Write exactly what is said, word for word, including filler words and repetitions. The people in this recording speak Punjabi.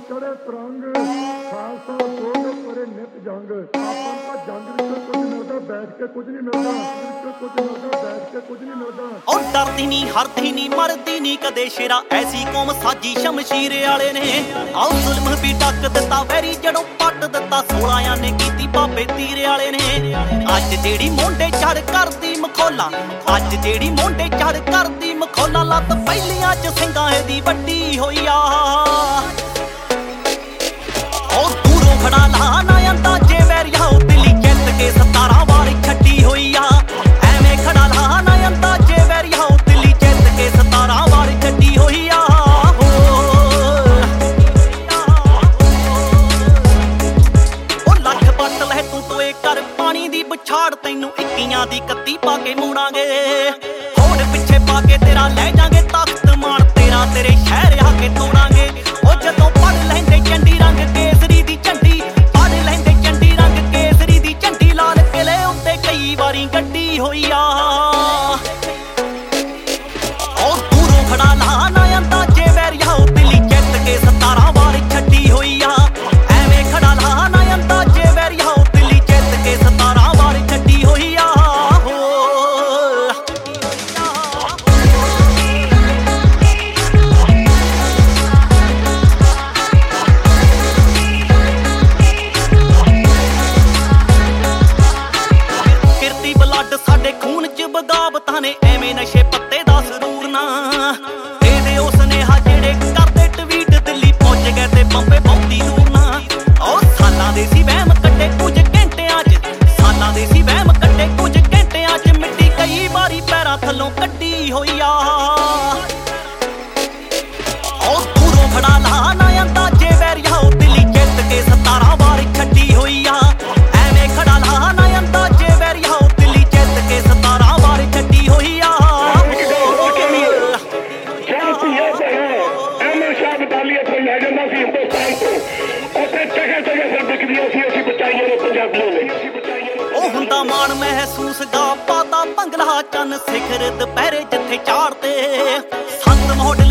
ਚੜੇ ਤਰੰਗ ਖਾਲਸਾ ਸੋਧ ਪਰੇ ਨਿਤ ਜੰਗ। ਆਪਾਂ ਤਾਂ ਜੰਗ ਵਿੱਚ ਕੁਝ ਮਿਲਦਾ ਬੈਠ ਕੇ ਕੁਝ ਨਹੀਂ ਮਿਲਦਾ, ਕੁਝ ਮਿਲਦਾ ਬੈਠ ਕੇ ਕੁਝ ਨਹੀਂ ਮਿਲਦਾ। ਉਹ ਡਰਦੀ ਨਹੀਂ ਹਰਦੀ ਨਹੀਂ ਮਰਦੀ ਨਹੀਂ ਕਦੇ ਸ਼ੇਰਾ, ਐਸੀ ਕੌਮ ਸਾਜੀ ਸ਼ਮਸ਼ੀਰ ਵਾਲੇ ਨੇ। ਆਓ ਜ਼ੁਲਮ ਵੀ ਡੱਕ ਦਿੱਤਾ ਵੈਰੀ ਜੜੋਂ ਪੱਟ ਦਿੱਤਾ, ਸੋਲਾਂਆਂ ਨੇ ਕੀਤੀ ਬਾਬੇ ਤੀਰ ਵਾਲੇ ਨੇ। ਅੱਜ ਜਿਹੜੀ ਮੋਢੇ ਚੜ ਕਰਦੀ ਮਖੌਲਾ, ਅੱਜ ਜਿਹੜੀ ਮੋਢੇ ਚੜ ਕਰਦੀ ਮਖੌਲਾ, ਲੱਤ ਪਹਿਲੀਆਂ ਚ ਸਿੰਘਾਂ ਦੀ ਵੱਡੀ ਹੋਈ ਆ। ਉਹ ਦੂਰੋਂ ਖੜਾ ਲਾ ਨਾ ਆਂਦਾ ਜੇ ਵੈਰੀਆ, ਉਹ ਦਿੱਲੀ ਜਿੱਤ ਕੇ ਸਤਾਰਾਂ ਵਾਰ ਛੱਡੀ ਹੋਈ ਆ। ਐਵੇਂ ਖੜਾ ਲਾ ਨਾ ਆਂਦਾ ਜੇ ਵੈਰੀਆ, ਉਹ ਦਿੱਲੀ ਜਿੱਤ ਕੇ ਸਤਾਰਾਂ ਵਾਰ ਛੱਡੀ ਹੋਈ ਆ। ਉਹ ਲੱਖ ਪੱਟ ਲੈ ਤੂੰ ਤੋਏ ਕਰ ਪਾਣੀ ਦੀ ਬੁਛਾੜ, ਤੈਨੂੰ ਇੱਕੀਆਂ ਦੀ ਕੱਤੀ ਪਾ ਕੇ ਮੋੜਾਂਗੇ। ਹੋੜ ਪਿੱਛੇ ਪਾ ਕੇ ਤੇਰਾ ਲੈ ਜਾਾਂਗੇ ਤਖਤ ਮਾਣ ਤੇਰਾ, ਤੇਰੇ ਸ਼ਹਿਰ ਆ ਕੇ ਤੋੜਾਂਗੇ। ਉਹ ਜਦੋਂ ਪੜ ਲੈਂਦੇ ਚੰਡੀ ਰੰਗ ਕੇਸਰੀ ਦੀ ਝੰਡੀ, ਪੜ ਲੈਂਦੇ ਚੰਡੀ ਰੰਗ ਕੇਸਰੀ ਦੀ ਝੰਡੀ, ਲਾਲ ਕਿਲੇ ਉੱਤੇ ਕਈ ਵਾਰੀ ਗੱਡੀ ਹੋਈ ਆ। ਉਹ ਦੂਰੋਂ ਖੜਾ ਲਾ ਨਾ ਆਂਦਾ ਜੇ ਵੈਰੀਆ, ਉਹ ਦਿੱਲੀ ਜਿੱਤ ਕੇ ਸਤਾਰਾਂ ਵਾਰ ਛੱਡੀ ਹੋਈ ਆ। ਐਵੇਂ ਖੜਾ ਲਾ ਨਾ ਆਂਦਾ ਜੇ ਵੈਰੀਆ, ਉਹ ਦਿੱਲੀ ਜਿੱਤ ਕੇ ਸਤਾਰਾਂ ਵਾਰ ਛੱਡੀ ਹੋਈ ਆ। ਸਾਡੇ ਖੂਨ ਚ ਬਗਾਵਤਾਂ ਨੇ, ਐਵੇਂ ਨਸ਼ੇ ਪੱਤੇ ਦਾ ਸਰੂਰ ਨਾ ਦੇ ਦੇ ਉਹ ਸੁਨੇਹਾ ਜਿਹੜੇ ਕਰਦੇ ਟਵੀਟ, ਦਿੱਲੀ ਪਹੁੰਚ ਗਏ ਤੇ ਬੰਬੇ ਬਹੁਤੀ ਦੂਰ ਨਾ। ਉਹ ਸਾਲਾਂ ਦੇ ਸੀ ਵਹਿਮ ਕੱਢੇ ਕੁਝ ਘੰਟਿਆਂ ਚ, ਸਾਲਾਂ ਦੇ ਸੀ ਵਹਿਮ ਕੱਢੇ ਕੁਝ ਘੰਟਿਆਂ ਚ, ਮਿੱਟੀ ਕਈ ਵਾਰੀ ਪੈਰਾਂ ਥੱਲੋਂ ਕੱਢੀ ਹੋਈ ਆ। ਉਹ ਦੂਰੋਂ ਖੜਾ ਲਾ ਨਾ ਆਂਦਾ ਜੇ ਵੈਰੀਆ, ਉਹ ਦਿੱਲੀ ਜਿੱਤ ਕੇ ਸਤਾਰਾਂ ਵਾਰ ਛੱਡੀ ਹੋਈ ਆ। ਐਵੇਂ ਖੜਾ ਲਾ ਨਾ ਆਂਦਾ ਜੇ ਵੈਰੀਆ, ਉਹ ਦਿੱਲੀ ਜਿੱਤ ਕੇ ਸਤਾਰਾਂ ਵਾਰ ਛੱਡੀ ਹੋਈ ਆ। ਲੈ ਜਾਂਦਾ ਸੀ ਹਿੰਦੁਸਤਾਨ ਤੋਂ, ਉੱਥੇ ਜਗ੍ਹਾ ਜਗ੍ਹਾ ਫਿਰ ਵਿਕਦੀਆਂ ਸੀ, ਅਸੀਂ ਬਚਾਈਆਂ ਨੇ ਪੰਜਾਬੀਆਂ ਨੇ। ਉਹ ਹੁੰਦਾ ਮਾਣ ਮਹਿਸੂਸ ਗਾ ਪਾਤਾ ਭੰਗਲਾ ਚੰਨ ਸਿਖਰ ਦੁਪਹਿਰੇ ਜਿੱਥੇ ਚਾੜਦੇ ਸੰਤ ਮੋਢ